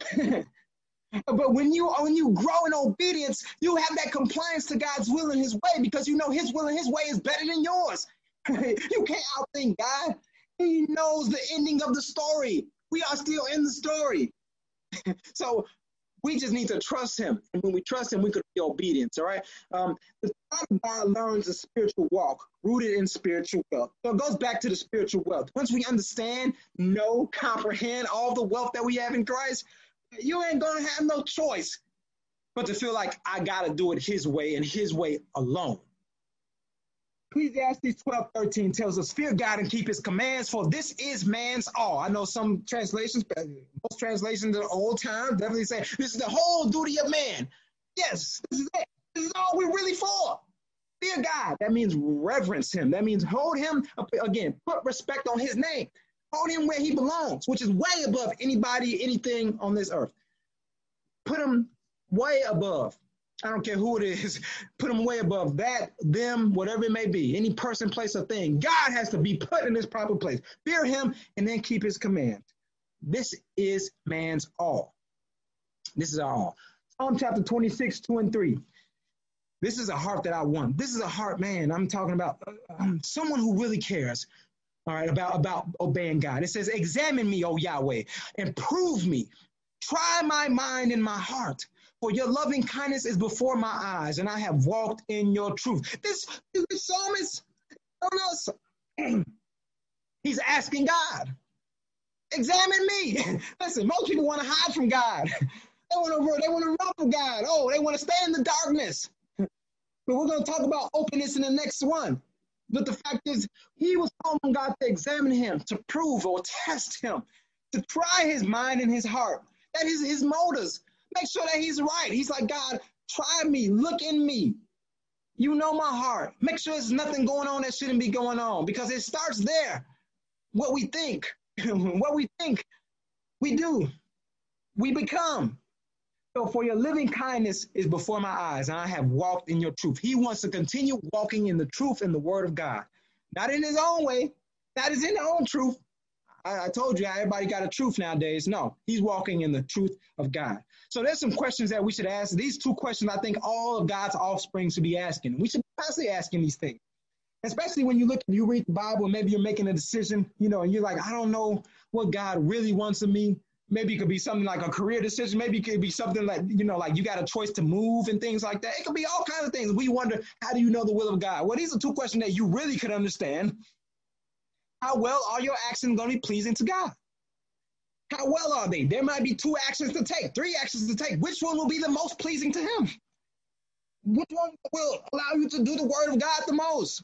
But when you when you grow in obedience, you have that compliance to God's will and his way because you know his will and his way is better than yours. You can't outthink God. He knows the ending of the story. We are still in the story. So we just need to trust him. And when we trust him, we could be obedient, all right? Um, the child of God learns a spiritual walk rooted in spiritual wealth. So it goes back to the spiritual wealth. Once we understand, know, comprehend all the wealth that we have in Christ, you ain't going to have no choice but to feel like I got to do it his way and his way alone. Ecclesiastes twelve thirteen tells us, fear God and keep his commands, for this is man's all. I know some translations, most translations of the old time definitely say, this is the whole duty of man. Yes, this is it. This is all we're really for. Fear God. That means reverence him. That means hold him, again, put respect on his name. Hold him where he belongs, which is way above anybody, anything on this earth. Put him way above. I don't care who it is. Put him way above that, them, whatever it may be. Any person, place, or thing. God has to be put in his proper place. Fear him and then keep his command. This is man's all. This is our all. Psalm chapter twenty-six, two and three. This is a heart that I want. This is a heart, man. I'm talking about um, someone who really cares. All right, about, about obeying God. It says, examine me, O Yahweh, and prove me. Try my mind and my heart, for your loving kindness is before my eyes, and I have walked in your truth. This, this psalmist, he's asking God, examine me. Listen, most people want to hide from God. They want to, they want to run from God. Oh, they want to stay in the darkness. But we're going to talk about openness in the next one. But the fact is, he was calling God to examine him, to prove or test him, to try his mind and his heart. That is his motives. Make sure that he's right. He's like, God, try me, look in me. You know my heart. Make sure there's nothing going on that shouldn't be going on because it starts there. What we think, what we think, we do, we become. So for your living kindness is before my eyes, and I have walked in your truth. He wants to continue walking in the truth and the word of God. Not in his own way, not as in his own truth. I, I told you how everybody got a truth nowadays. No, he's walking in the truth of God. So there's some questions that we should ask. These two questions I think all of God's offspring should be asking. We should be constantly asking these things. Especially when you look, you read the Bible, and maybe you're making a decision, you know, and you're like, I don't know what God really wants of me. Maybe it could be something like a career decision. Maybe it could be something like, you know, like you got a choice to move and things like that. It could be all kinds of things. We wonder, how do you know the will of God? Well, these are two questions that you really could understand. How well are your actions going to be pleasing to God? How well are they? There might be two actions to take, three actions to take. Which one will be the most pleasing to him? Which one will allow you to do the word of God the most?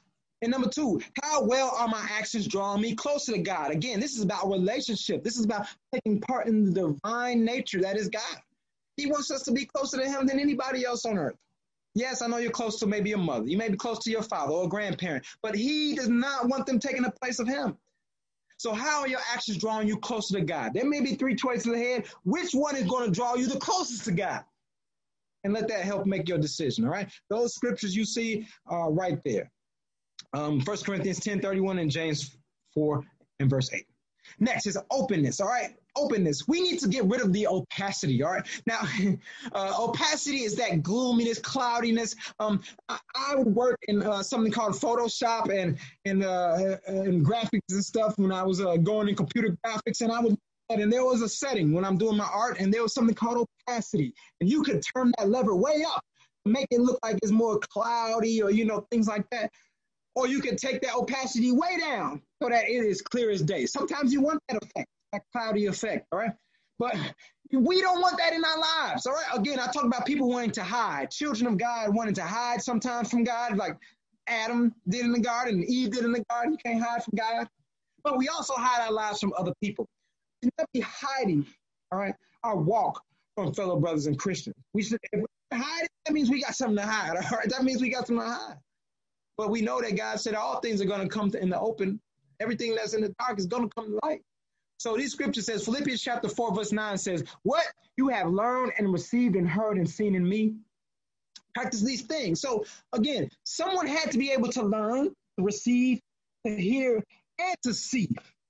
And number two, how well are my actions drawing me closer to God? Again, this is about relationship. This is about taking part in the divine nature that is God. He wants us to be closer to him than anybody else on earth. Yes, I know you're close to maybe your mother. You may be close to your father or a grandparent, but he does not want them taking the place of him. So how are your actions drawing you closer to God? There may be three choices ahead. Which one is going to draw you the closest to God? And let that help make your decision, all right? Those scriptures you see are right there. Um, First Corinthians ten thirty-one and James four and verse eight. Next is openness, all right? Openness. We need to get rid of the opacity, all right? Now, uh, opacity is that gloominess, cloudiness. Um, I, I would work in uh, something called Photoshop and, and, uh, and graphics and stuff when I was uh, going in computer graphics, and I would and there was a setting when I'm doing my art, and there was something called opacity, and you could turn that lever way up to make it look like it's more cloudy or, you know, things like that. Or you can take that opacity way down so that it is clear as day. Sometimes you want that effect, that cloudy effect, all right? But we don't want that in our lives, all right? Again, I talk about people wanting to hide, children of God wanting to hide sometimes from God, like Adam did in the garden, and Eve did in the garden. You can't hide from God. But we also hide our lives from other people. We should not be hiding, all right, our walk from fellow brothers and Christians. We should, if we hide, that means we got something to hide, all right? That means we got something to hide. But we know that God said all things are going to come to, in the open. Everything that's in the dark is going to come to light. So these scriptures says, Philippians chapter four, verse nine says, what you have learned and received and heard and seen in me, practice these things. So again, someone had to be able to learn, to receive, to hear, and to see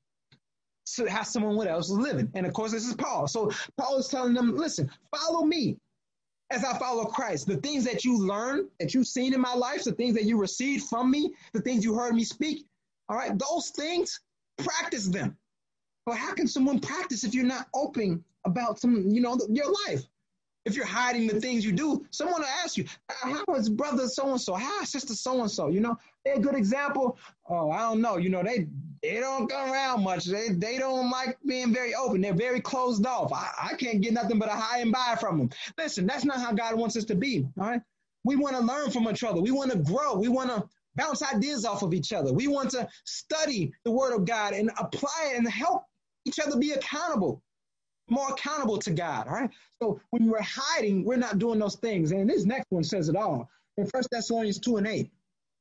so how someone else is living. And of course, this is Paul. So Paul is telling them, listen, follow me as I follow Christ. The things that you learned, that you've seen in my life, the things that you received from me, the things you heard me speak, all right, those things, practice them. But how can someone practice if you're not open about some, you know, your life? If you're hiding the things you do, someone will ask you, how is brother so-and-so? How is sister so-and-so? You know, they're a good example. Oh, I don't know. You know, they they don't come around much. They they don't like being very open. They're very closed off. I, I can't get nothing but a high and by from them. Listen, that's not how God wants us to be, all right? We want to learn from each other. We want to grow. We want to bounce ideas off of each other. We want to study the word of God and apply it and help each other be accountable. More accountable to God, all right? So when we're hiding, we're not doing those things. And this next one says it all. In First Thessalonians two and eight,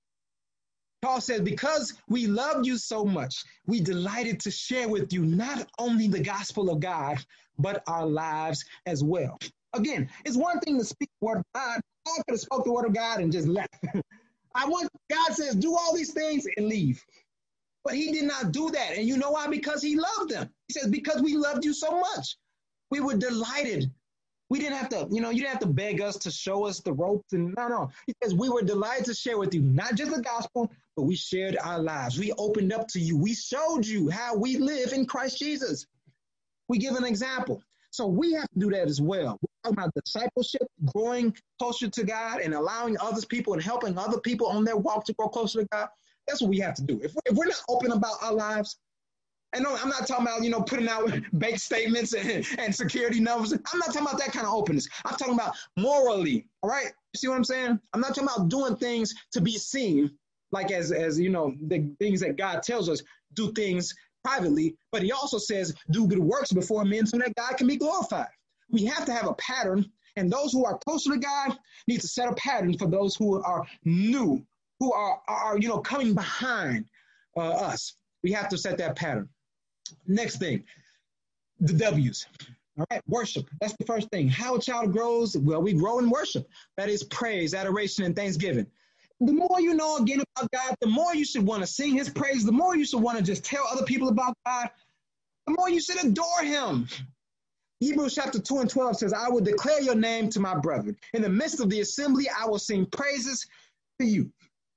Paul says, because we loved you so much, we delighted to share with you not only the gospel of God, but our lives as well. Again, it's one thing to speak the word of God. Paul could have spoke the word of God and just left. I want, God says, do all these things and leave. But he did not do that. And you know why? Because he loved them. He says, because we loved you so much. We were delighted. We didn't have to, you know, you didn't have to beg us to show us the ropes. And no, no. He says, we were delighted to share with you, not just the gospel, but we shared our lives. We opened up to you. We showed you how we live in Christ Jesus. We give an example. So we have to do that as well. We're talking about discipleship, growing closer to God and allowing others people and helping other people on their walk to grow closer to God. That's what we have to do. If we're, if we're not open about our lives, and no, I'm not talking about, you know, putting out bank statements and, and security numbers. I'm not talking about that kind of openness. I'm talking about morally, all right? You see what I'm saying? I'm not talking about doing things to be seen, like as, as you know, the things that God tells us, do things privately, but he also says, do good works before men so that God can be glorified. We have to have a pattern, and those who are closer to God need to set a pattern for those who are new, who are, are you know, coming behind uh, us. We have to set that pattern. Next thing, the W's. All right, worship. That's the first thing. How a child grows, well, we grow in worship. That is praise, adoration, and thanksgiving. The more you know again about God, the more you should want to sing his praise, the more you should want to just tell other people about God, the more you should adore him. Hebrews chapter two and twelve says, I will declare your name to my brethren. In the midst of the assembly, I will sing praises to you.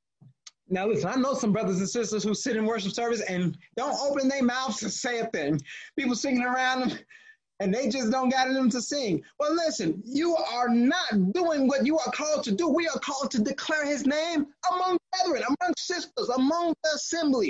Now, listen, I know some brothers and sisters who sit in worship service and don't open their mouths to say a thing. People singing around them, and they just don't got in them to sing. Well, listen, you are not doing what you are called to do. We are called to declare his name among brethren, among sisters, among the assembly.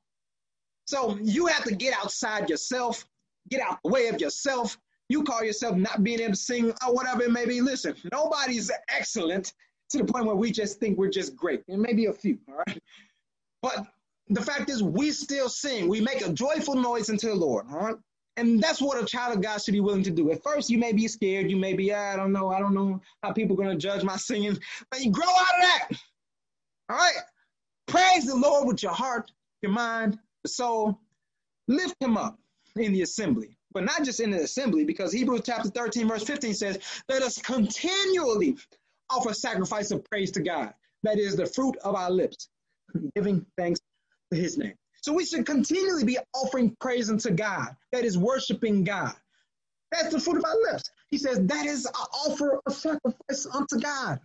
So you have to get outside yourself, get out the way of yourself. You call yourself not being able to sing or whatever it may be. Listen, nobody's excellent to the point where we just think we're just great. And maybe a few, all right? But the fact is, we still sing. We make a joyful noise unto the Lord. All right. And that's what a child of God should be willing to do. At first, you may be scared. You may be, ah, I don't know. I don't know how people are going to judge my singing. But you grow out of that. All right. Praise the Lord with your heart, your mind, your soul. Lift him up in the assembly. But not just in the assembly, because Hebrews chapter thirteen, verse fifteen says, let us continually offer sacrifice of praise to God. That is the fruit of our lips, giving thanks to his name. So we should continually be offering praise unto God. That is worshiping God. That's the fruit of our lips. He says that is an offer of sacrifice unto God.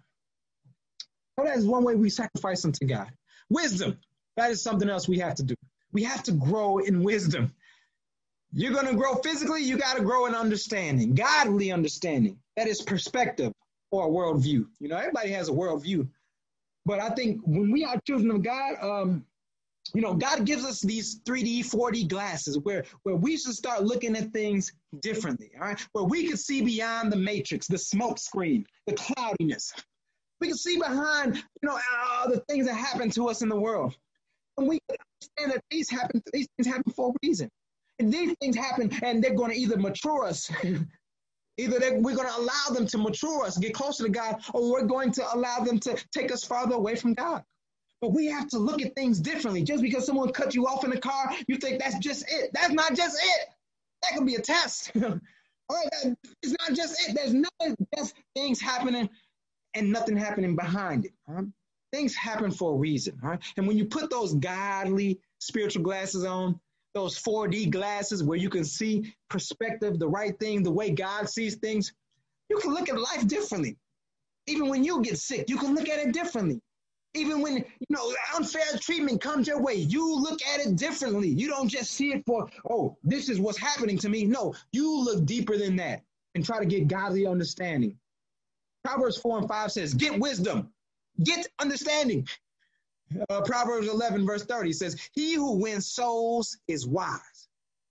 So that is one way we sacrifice unto God. Wisdom. That is something else we have to do. We have to grow in wisdom. You're going to grow physically. You got to grow in understanding, godly understanding. That is perspective or a worldview. You know, everybody has a worldview. But I think when we are children of God, um, you know, God gives us these three D, four D glasses where, where we should start looking at things differently, all right? Where we can see beyond the matrix, the smoke screen, the cloudiness. We can see behind, you know, uh, the things that happen to us in the world. And we can understand that these happen, these things happen for a reason. And these things happen and they're going to either mature us, either we're going to allow them to mature us, get closer to God, or we're going to allow them to take us farther away from God. But we have to look at things differently. Just because someone cut you off in the car, you think that's just it. That's not just it. That could be a test. All right, it's not just it. There's no just things happening and nothing happening behind it. All right? Things happen for a reason. All right? And when you put those godly spiritual glasses on, those four D glasses where you can see perspective, the right thing, the way God sees things, you can look at life differently. Even when you get sick, you can look at it differently. Even when, you know, unfair treatment comes your way, you look at it differently. You don't just see it for, oh, this is what's happening to me. No, you look deeper than that and try to get godly understanding. Proverbs four and five says, get wisdom, get understanding. Uh, Proverbs eleven verse thirty says, he who wins souls is wise.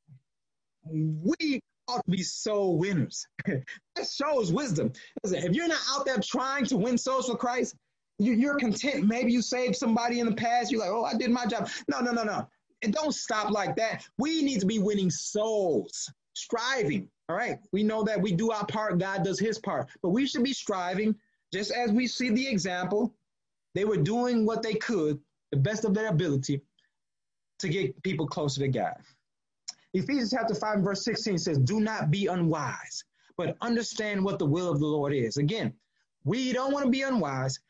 We ought to be soul winners. That shows wisdom. If you're not out there trying to win souls for Christ, you're content. Maybe you saved somebody in the past. You're like, oh, I did my job. No, no, no, no. And don't stop like that. We need to be winning souls, striving. All right. We know that we do our part. God does his part. But we should be striving, just as we see the example. They were doing what they could, the best of their ability, to get people closer to God. Ephesians chapter five and verse sixteen says, do not be unwise, but understand what the will of the Lord is. Again, we don't want to be unwise.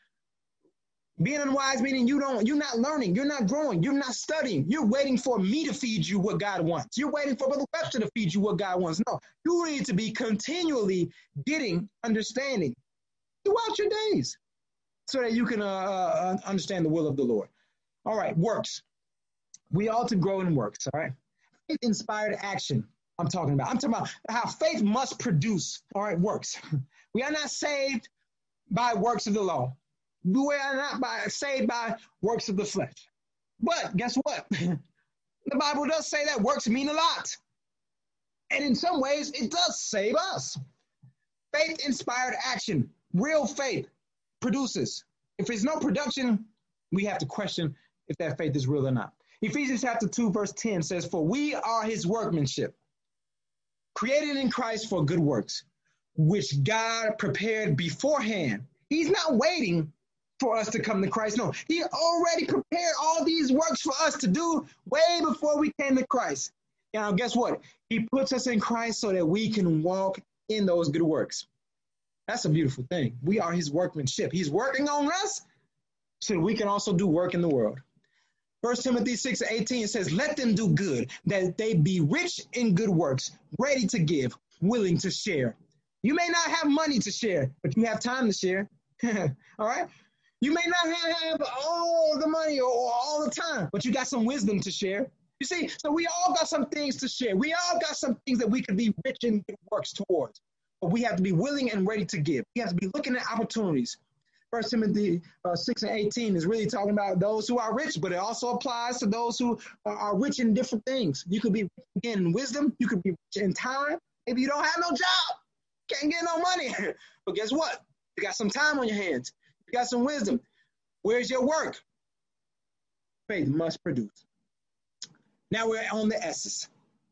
Being unwise meaning you don't, you're not learning, you're not growing, you're not studying. You're waiting for me to feed you what God wants. You're waiting for Brother Webster to feed you what God wants. No, you need to be continually getting understanding throughout your days so that you can uh, uh, understand the will of the Lord. All right, works. We ought to grow in works, all right? Faith-inspired action I'm talking about. I'm talking about how faith must produce, all right, works. We are not saved by works of the law. We are not by, saved by works of the flesh. But guess what? The Bible does say that works mean a lot. And in some ways, it does save us. Faith-inspired action, real faith produces. If there's no production, we have to question if that faith is real or not. Ephesians chapter two, verse ten says, for we are his workmanship, created in Christ for good works, which God prepared beforehand. He's not waiting for us to come to Christ. No, he already prepared all these works for us to do way before we came to Christ. Now, guess what? He puts us in Christ so that we can walk in those good works. That's a beautiful thing. We are his workmanship. He's working on us so that we can also do work in the world. First Timothy six eighteen says, let them do good, that they be rich in good works, ready to give, willing to share. You may not have money to share, but you have time to share. All right? You may not have all the money or, or all the time, but you got some wisdom to share. You see, so we all got some things to share. We all got some things that we could be rich in good works towards. But we have to be willing and ready to give. We have to be looking at opportunities. First Timothy uh, six and eighteen is really talking about those who are rich, but it also applies to those who are, are rich in different things. You could be rich again in wisdom. You could be rich in time. Maybe you don't have no job. Can't get no money. But guess what? You got some time on your hands. You got some wisdom. Where's your work? faith must produce. Now we're on the S's.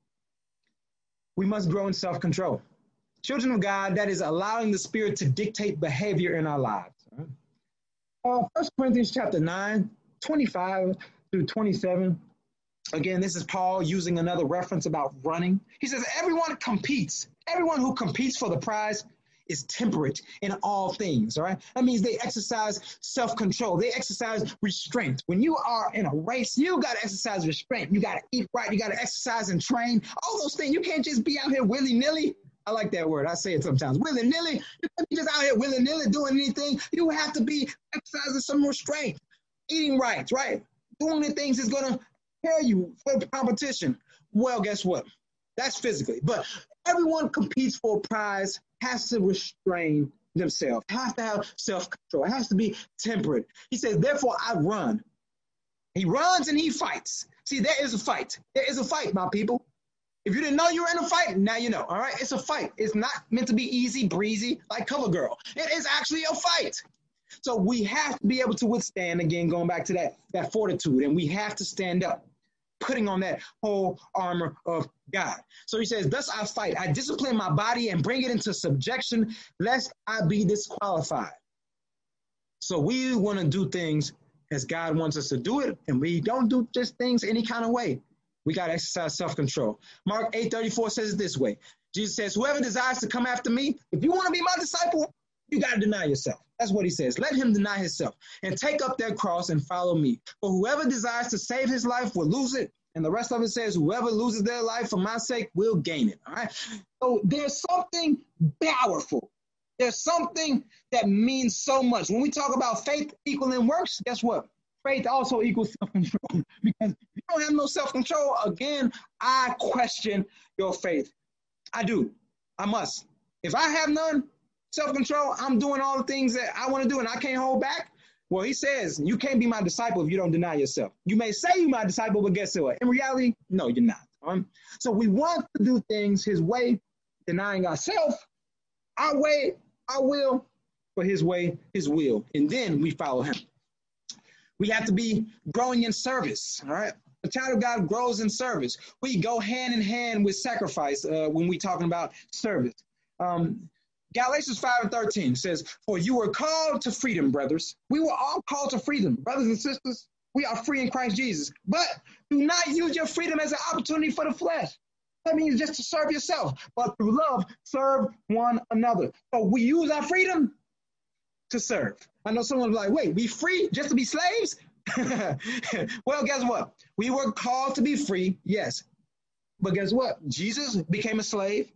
We must grow in self-control. Children of God, that is allowing the Spirit to dictate behavior in our lives. Uh, First Corinthians chapter nine, twenty-five through twenty-seven. Again, this is Paul using another reference about running. He says, everyone competes. Everyone who competes for the prize is temperate in all things, all right? That means they exercise self-control. They exercise restraint. When you are in a race, you got to exercise restraint. You got to eat right. You got to exercise and train. All those things. You can't just be out here willy-nilly. I like that word. I say it sometimes. Willy-nilly. You can't be just out here willy-nilly doing anything. You have to be exercising some restraint. Eating right, right? Doing the things that's going to prepare you for competition. Well, guess what? That's physically. But everyone competes for a prize, has to restrain themselves, has to have self-control, it has to be temperate. He says, therefore, I run. He runs and he fights. See, there is a fight. There is a fight, my people. If you didn't know you were in a fight, now you know, all right? It's a fight. It's not meant to be easy breezy like CoverGirl. It is actually a fight. So we have to be able to withstand, again, going back to that, that fortitude, and we have to stand up, putting on that whole armor of God. So he says, thus I fight. I discipline my body and bring it into subjection, lest I be disqualified. So we want to do things as God wants us to do it, and we don't do just things any kind of way. We got to exercise self-control. Mark eight thirty-four says it this way. Jesus says, whoever desires to come after me, if you want to be my disciple, you got to deny yourself. That's what he says. Let him deny himself and take up their cross and follow me. For whoever desires to save his life will lose it. And the rest of it says, whoever loses their life for my sake will gain it. All right. So there's something powerful. There's something that means so much. When we talk about faith equaling works, guess what? Faith also equals self-control. Because if you don't have no self-control, again, I question your faith. I do. I must. If I have none, self-control, I'm doing all the things that I want to do and I can't hold back. Well, he says, you can't be my disciple if you don't deny yourself. You may say you're my disciple, but guess what? In reality, no, you're not. Um, so we want to do things his way, denying ourselves, our way, our will, for his way, his will. And then we follow him. We have to be growing in service, all right? The child of God grows in service. We go hand in hand with sacrifice uh, when we're talking about service. Um, Galatians five and thirteen says, for you were called to freedom, brothers. We were all called to freedom. Brothers and sisters, we are free in Christ Jesus. But do not use your freedom as an opportunity for the flesh. That means just to serve yourself. But through love, serve one another. So we use our freedom to serve. I know someone's like, wait, we free just to be slaves? Well, guess what? We were called to be free, yes. But guess what? Jesus became a slave.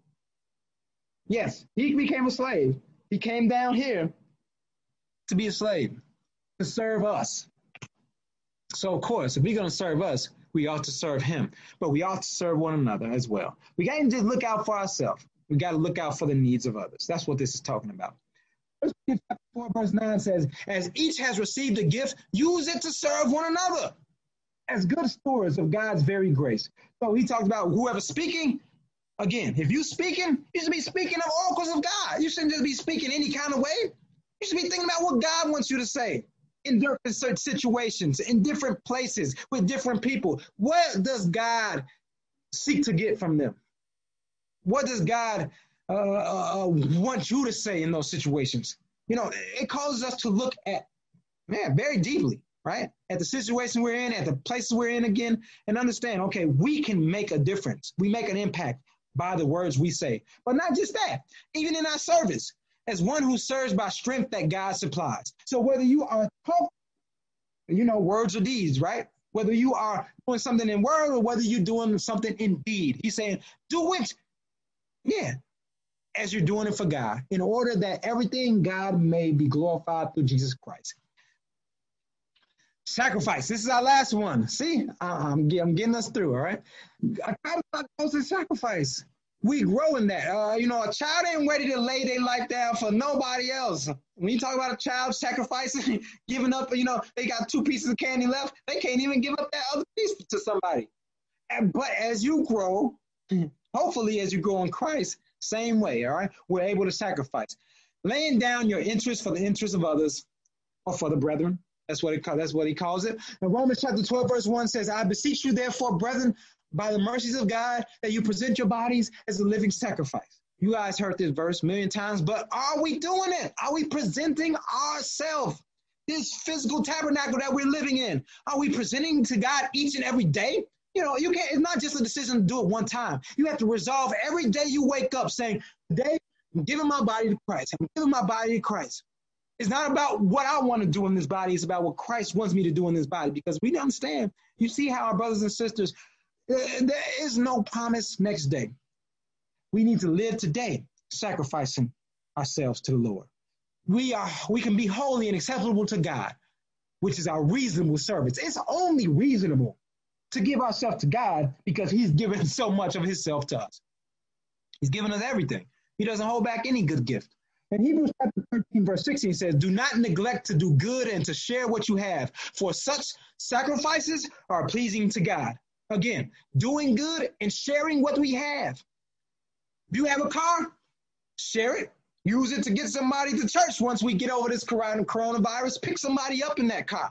Yes, he became a slave. He came down here to be a slave, to serve us. So, of course, if we're going to serve us, we ought to serve him. But we ought to serve one another as well. We can't just look out for ourselves. We got to look out for the needs of others. That's what this is talking about. First Peter four, verse nine says, as each has received a gift, use it to serve one another as good stewards of God's very grace. So he talks about whoever's speaking. Again, if you're speaking, you should be speaking of oracles of God. You shouldn't just be speaking any kind of way. You should be thinking about what God wants you to say in different situations, in different places, with different people. What does God seek to get from them? What does God uh, uh, want you to say in those situations? You know, it causes us to look at, man, very deeply, right? At the situation we're in, at the places we're in again, and understand, okay, we can make a difference. We make an impact by the words we say. But not just that, even in our service, as one who serves by strength that God supplies. So whether you are talking, you know, words or deeds, right? Whether you are doing something in word or whether you're doing something in deed, he's saying, do it, yeah, as you're doing it for God, in order that everything God may be glorified through Jesus Christ. Sacrifice. This is our last one. See, I'm, I'm getting us through, all right? I try to talk about sacrifice. We grow in that. Uh, you know, a child ain't ready to lay their life down for nobody else. When you talk about a child sacrificing, giving up, you know, they got two pieces of candy left. They can't even give up that other piece to somebody. And, but as you grow, hopefully as you grow in Christ, same way, all right? We're able to sacrifice. Laying down your interest for the interest of others or for the brethren, That's what it that's what he calls it. And Romans chapter twelve, verse one says, I beseech you, therefore, brethren, by the mercies of God, that you present your bodies as a living sacrifice. You guys heard this verse a million times, but are we doing it? Are we presenting ourselves, this physical tabernacle that we're living in? Are we presenting to God each and every day? You know, you can't, it's not just a decision to do it one time. You have to resolve every day you wake up saying, today, I'm giving my body to Christ. I'm giving my body to Christ. It's not about what I want to do in this body. It's about what Christ wants me to do in this body, because we understand. You see how our brothers and sisters, there is no promise next day. We need to live today, sacrificing ourselves to the Lord. We are, we can be holy and acceptable to God, which is our reasonable service. It's only reasonable to give ourselves to God because he's given so much of himself to us. He's given us everything. He doesn't hold back any good gift. And Hebrews chapter thirteen, verse sixteen says, do not neglect to do good and to share what you have, for such sacrifices are pleasing to God. Again, doing good and sharing what we have. If you have a car, share it. Use it to get somebody to church once we get over this coronavirus. Pick somebody up in that car.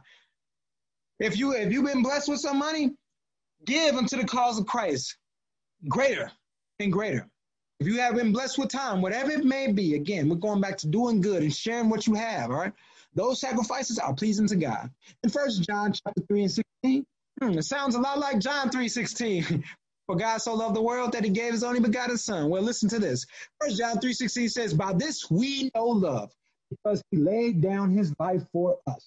If, you, if you've been blessed with some money, give unto the cause of Christ. Greater and greater. If you have been blessed with time, whatever it may be, again, we're going back to doing good and sharing what you have, all right? Those sacrifices are pleasing to God. In First John chapter three and sixteen, hmm, it sounds a lot like John three sixteen. For God so loved the world that he gave his only begotten son. Well, listen to this. First John three sixteen says, by this we know love, because he laid down his life for us.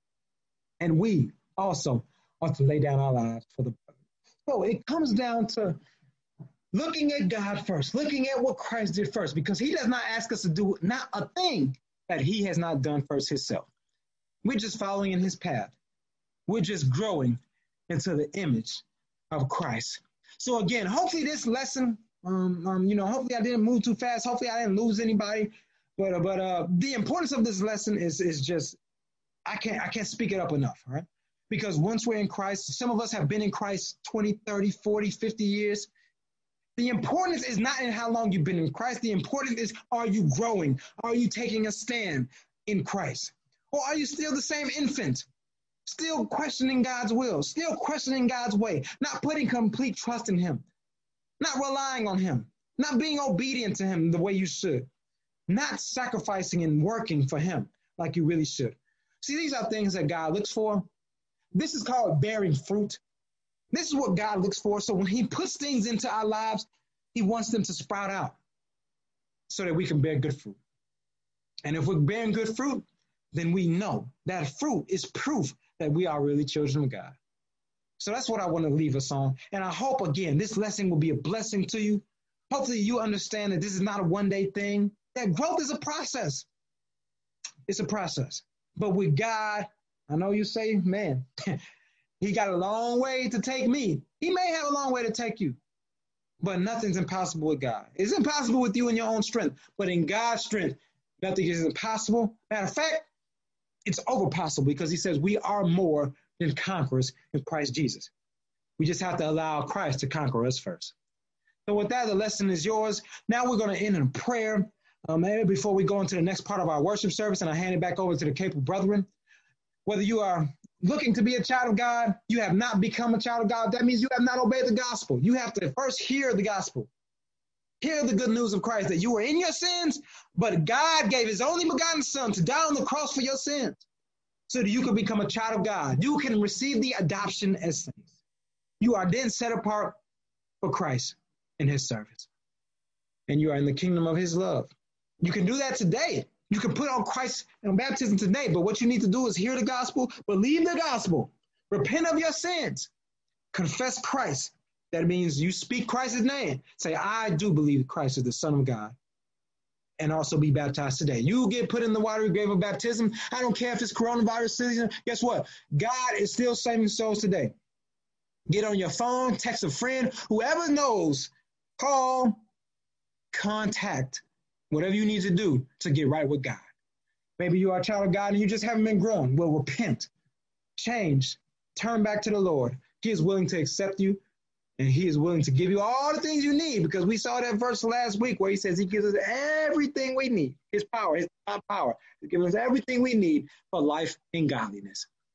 And we also ought to lay down our lives for the brother. So it comes down to looking at God first, looking at what Christ did first, because he does not ask us to do not a thing that he has not done first himself. We're just following in his path. We're just growing into the image of Christ. So again, hopefully this lesson, um, um, you know, hopefully I didn't move too fast. Hopefully I didn't lose anybody. But uh, but uh, the importance of this lesson is is just, I can't I can't speak it up enough, all right? Because once we're in Christ, some of us have been in Christ twenty, thirty, forty, fifty years. The importance is not in how long you've been in Christ. The importance is, are you growing? Are you taking a stand in Christ? Or are you still the same infant, still questioning God's will, still questioning God's way, not putting complete trust in him, not relying on him, not being obedient to him the way you should, not sacrificing and working for him like you really should? See, these are things that God looks for. This is called bearing fruit. This is what God looks for. So when he puts things into our lives, he wants them to sprout out so that we can bear good fruit. And if we're bearing good fruit, then we know that fruit is proof that we are really children of God. So that's what I want to leave us on. And I hope, again, this lesson will be a blessing to you. Hopefully you understand that this is not a one-day thing, that growth is a process. It's a process. But with God, I know you say, man, he got a long way to take me. He may have a long way to take you, but nothing's impossible with God. It's impossible with you in your own strength, but in God's strength, nothing is impossible. Matter of fact, it's over possible, because he says we are more than conquerors in Christ Jesus. We just have to allow Christ to conquer us first. So with that, the lesson is yours. Now we're going to end in a prayer. Um, maybe before we go into the next part of our worship service, and I hand it back over to the capable brethren. Whether you are looking to be a child of God, you have not become a child of God, that means you have not obeyed the gospel. You have to first hear the gospel. Hear the good news of Christ, that you were in your sins, but God gave his only begotten son to die on the cross for your sins so that you can become a child of God. You can receive the adoption as sons. You are then set apart for Christ in his service. And you are in the kingdom of his love. You can do that today. You can put on Christ in baptism today, but what you need to do is hear the gospel, believe the gospel, repent of your sins, confess Christ. That means you speak Christ's name. Say, I do believe Christ is the Son of God, and also be baptized today. You get put in the watery grave of baptism. I don't care if it's coronavirus season. Guess what? God is still saving souls today. Get on your phone, text a friend, whoever knows, call, contact, whatever you need to do to get right with God. Maybe you are a child of God and you just haven't been grown. Well, repent, change, turn back to the Lord. He is willing to accept you, and he is willing to give you all the things you need, because we saw that verse last week where he says he gives us everything we need. His power, his power. He's giving us everything we need for life and godliness.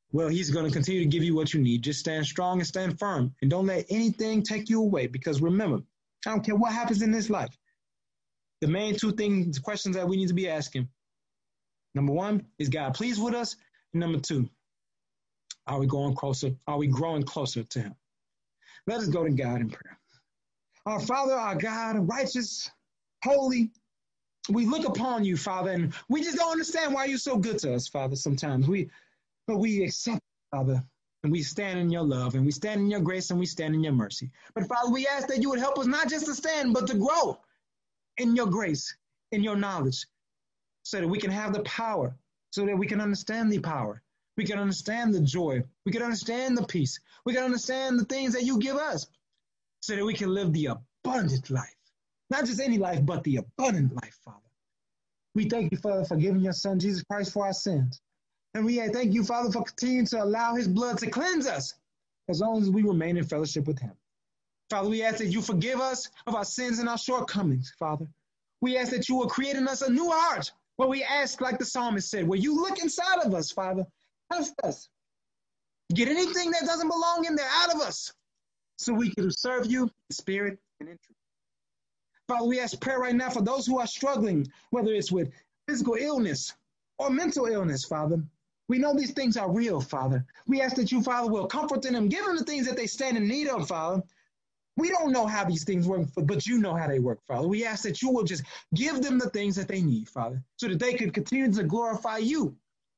well, he's going to continue to give you what you need. Just stand strong and stand firm, and don't let anything take you away, because remember, I don't care what happens in this life. The main two things, questions that we need to be asking. Number one, is God pleased with us? And number two, are we going closer? Are we growing closer to him? Let us go to God in prayer. Our Father, our God, righteous, holy, we look upon you, Father, and we just don't understand why you're so good to us, Father, sometimes. We, but we accept, Father, and we stand in your love, and we stand in your grace, and we stand in your mercy. But Father, we ask that you would help us not just to stand, but to grow in your grace, in your knowledge, so that we can have the power, so that we can understand the power. We can understand the joy. We can understand the peace. We can understand the things that you give us, so that we can live the abundant life. Not just any life, but the abundant life, Father. We thank you, Father, for giving your son, Jesus Christ, for our sins. And we thank you, Father, for continuing to allow his blood to cleanse us as long as we remain in fellowship with him. Father, we ask that you forgive us of our sins and our shortcomings, Father. We ask that you will create in us a new heart, where we ask, like the psalmist said, where you look inside of us, Father, test us. Get anything that doesn't belong in there out of us, so we can serve you in spirit and in truth. Father, we ask prayer right now for those who are struggling, whether it's with physical illness or mental illness, Father. We know these things are real, Father. We ask that you, Father, will comfort them, give them the things that they stand in need of, Father. We don't know how these things work, but you know how they work, Father. We ask that you will just give them the things that they need, Father, so that they could continue to glorify you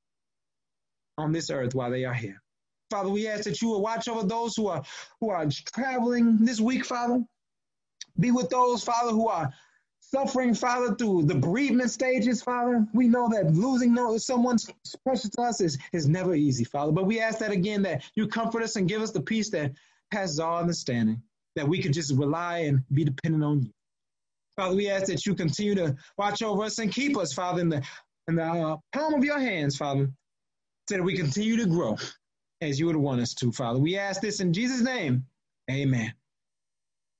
on this earth while they are here. Father, we ask that you will watch over those who are who are traveling this week, Father. Be with those, Father, who are suffering, Father, through the bereavement stages, Father. We know that losing someone precious to us is, is never easy, Father. But we ask that again, that you comfort us and give us the peace that passes all understanding, that we could just rely and be dependent on you. Father, we ask that you continue to watch over us and keep us, Father, in the, in the uh, palm of your hands, Father, so that we continue to grow as you would want us to, Father. We ask this in Jesus' name. Amen.